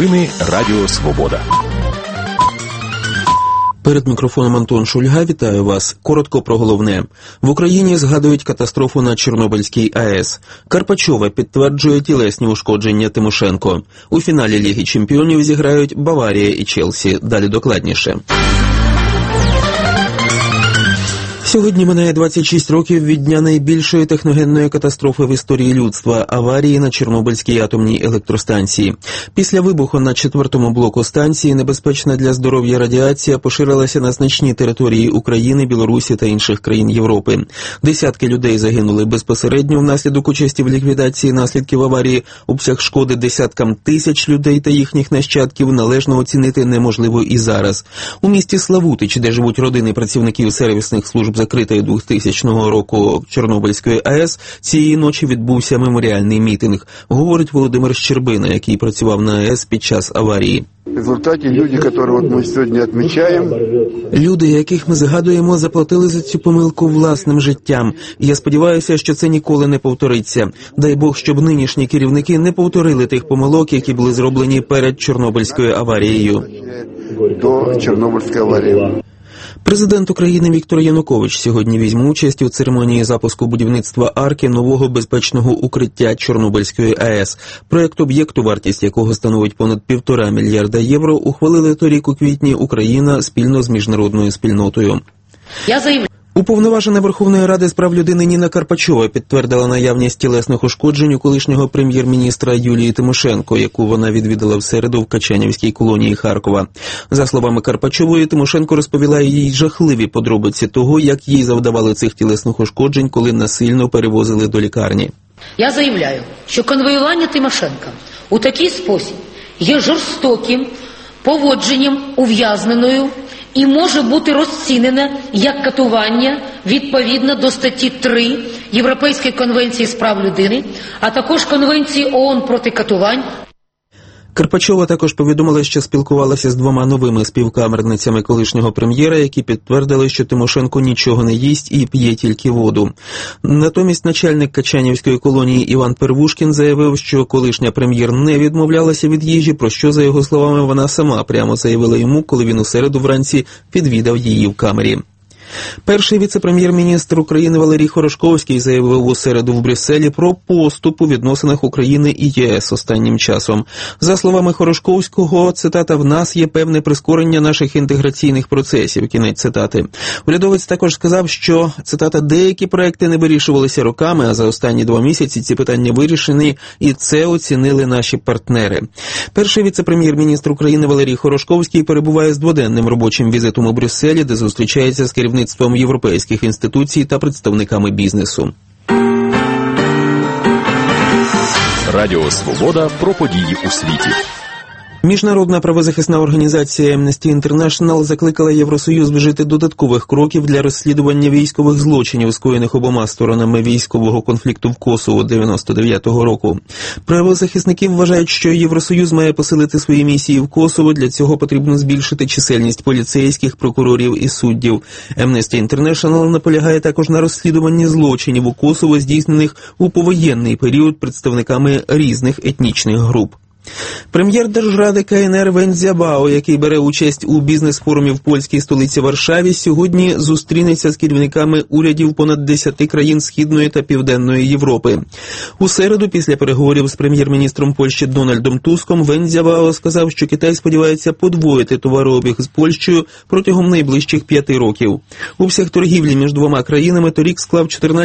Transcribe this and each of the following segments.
Новини Радіо Свобода. Перед мікрофоном Антон Шульга, вітаю вас. Коротко про головне. В Україні згадують катастрофу на Чорнобильській АЕС. Карпачова підтверджує тілесні ушкодження Тимошенко. У фіналі Ліги чемпіонів зіграють Баварія і Челсі. Далі докладніше. Сьогодні минає 26 років від дня найбільшої техногенної катастрофи в історії людства – аварії на Чорнобильській атомній електростанції. Після вибуху на 4-му блоку станції небезпечна для здоров'я радіація поширилася на значні території України, Білорусі та інших країн Європи. Десятки людей загинули безпосередньо внаслідок участі в ліквідації наслідків аварії. Обсяг шкоди десяткам тисяч людей та їхніх нащадків належно оцінити неможливо і зараз. У місті Славутич, де живуть родини працівників сервісних служб закритої 2000 року Чорнобильської АЕС, цієї ночі відбувся меморіальний мітинг, говорить Володимир Щербина, який працював на АЕС під час аварії. В результаті люди, яких ми сьогодні відмічаємо, люди, яких ми згадуємо, заплатили за цю помилку власним життям. Я сподіваюся, що це ніколи не повториться. Дай Бог, щоб нинішні керівники не повторили тих помилок, які були зроблені перед Чорнобильською аварією. До Чорнобильської аварії. Президент України Віктор Янукович сьогодні візьме участь у церемонії запуску будівництва арки нового безпечного укриття Чорнобильської АЕС. Проєкт об'єкту, вартість якого становить понад 1,5 мільярда євро, ухвалили торік у квітні Україна спільно з міжнародною спільнотою. Уповноважена Верховної Ради з прав людини Ніна Карпачова підтвердила наявність тілесних ушкоджень у колишнього прем'єр-міністра Юлії Тимошенко, яку вона відвідала в середу в Качанівській колонії Харкова. За словами Карпачової, Тимошенко розповіла їй жахливі подробиці того, як їй завдавали цих тілесних ушкоджень, коли насильно перевозили до лікарні. Я заявляю, що конвоювання Тимошенка у такий спосіб є жорстоким поводженням ув'язненою і може бути розцінене як катування відповідно до статті 3 Європейської конвенції з прав людини, а також Конвенції ООН проти катувань. Карпачова також повідомила, що спілкувалася з 2 новими співкамерницями колишнього прем'єра, які підтвердили, що Тимошенко нічого не їсть і п'є тільки воду. Натомість начальник Качанівської колонії Іван Первушкін заявив, що колишня прем'єр не відмовлялася від їжі, про що, за його словами, вона сама прямо заявила йому, коли він у середу вранці відвідав її в камері. Перший віце-прем'єр-міністр України Валерій Хорошковський заявив у середу в Брюсселі про поступ у відносинах України і ЄС останнім часом. За словами Хорошковського, цитата, «в нас є певне прискорення наших інтеграційних процесів», кінець цитати. Урядовець також сказав, що, цитата, «деякі проекти не вирішувалися роками, а за останні 2 місяці ці питання вирішені, і це оцінили наші партнери». Перший віце-прем'єр-міністр України Валерій Хорошковський перебуває з 2-денним робочим візитом у Брюсселі, де зустрічається з керівництвом європейських інституцій та представниками бізнесу. Радіо Свобода про події у світі. Міжнародна правозахисна організація Amnesty International закликала Євросоюз вжити додаткових кроків для розслідування військових злочинів, скоєних обома сторонами військового конфлікту в Косово 99-го року. Правозахисники вважають, що Євросоюз має посилити свої місії в Косово, для цього потрібно збільшити чисельність поліцейських, прокурорів і суддів. Amnesty International наполягає також на розслідуванні злочинів у Косово, здійснених у повоєнний період представниками різних етнічних груп. Прем'єр Держради КНР Вен Цзябао, який бере участь у бізнес-форумі в польській столиці Варшаві, сьогодні зустрінеться з керівниками урядів понад 10 країн Східної та Південної Європи. У середу, після переговорів з прем'єр-міністром Польщі Дональдом Туском, Вен Цзябао сказав, що Китай сподівається подвоїти товарообіг з Польщею протягом найближчих 5 років. Обсяг торгівлі між 2 країнами торік склав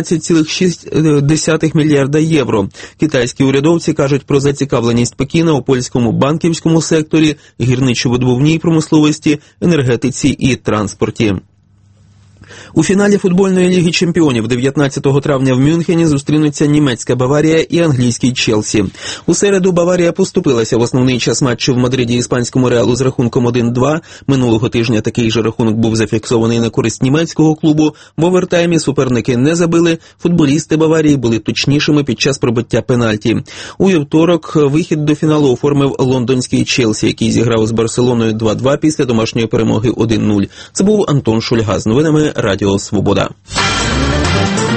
14,6 мільярда євро. Китайські урядовці кажуть про зацікавленість Пекіна у польському банківському секторі, гірничо-видобувній промисловості, енергетиці і транспорті. У фіналі футбольної Ліги чемпіонів 19 травня в Мюнхені зустрінуться німецька Баварія і англійський Челсі. У середу Баварія поступилася в основний час матчу в Мадриді іспанському Реалу з рахунком 1-2. Минулого тижня такий же рахунок був зафіксований на користь німецького клубу. В овертаймі суперники не забили. Футболісти Баварії були точнішими під час пробиття пенальті. У вівторок вихід до фіналу оформив лондонський Челсі, який зіграв з Барселоною 2-2 після домашньої перемоги 1-0. Це був Антон Шульга з новинами Радіо Свобода.